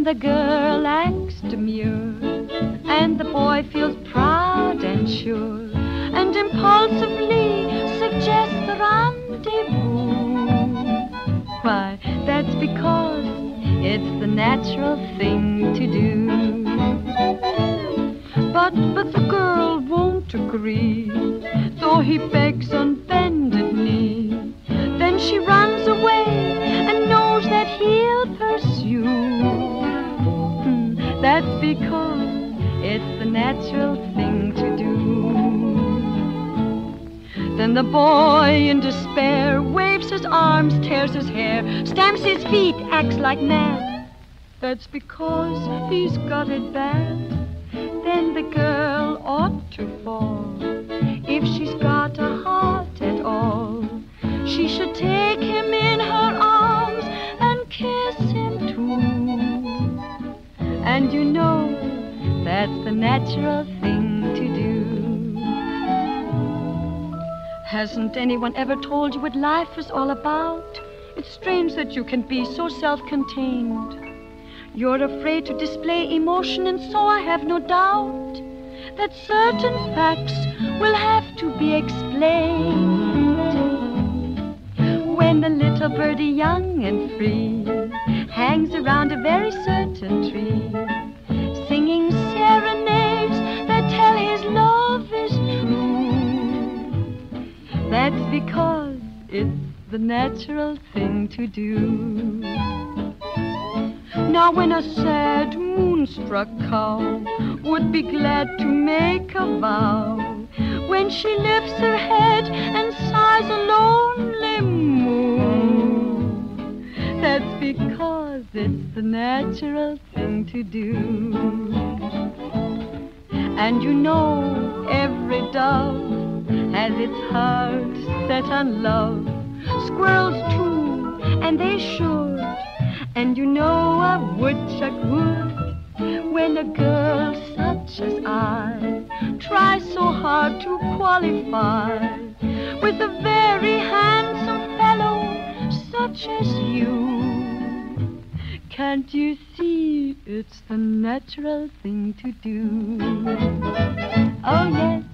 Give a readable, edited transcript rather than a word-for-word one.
the girl acts demure, and the boy feels proud and sure, and impulsively suggests the rendezvous. Why, that's because it's the natural thing to do. But the girl won't agree, though he begs on bended knee. Then she runs away and knows that he'll pursue. That's because it's the natural thing to do. Then the boy in despair waves his arms, tears his hair, stamps his feet, acts like mad. That's because he's got it bad. Then the girl ought to fall. If she's got a heart at all, she should take him in her arms and kiss him too. And you know, that's the natural thing to do. Hasn't anyone ever told you what life is all about? It's strange that you can be so self-contained. You're afraid to display emotion, and so I have no doubt that certain facts will have to be explained. When the little birdie, young and free, hangs around a very certain tree, singing serenades that tell his love is true, that's because it's the natural thing to do. Now when a sad moonstruck cow would be glad to make a vow, when she lifts her head and sighs a lonely moo, that's because it's the natural thing to do. And you know, every dove has its heart set on love. Squirrels too, and they should. And you know a woodchuck would, when a girl such as I tries so hard to qualify with a very handsome fellow such as you. Can't you see it's the natural thing to do? Oh yes,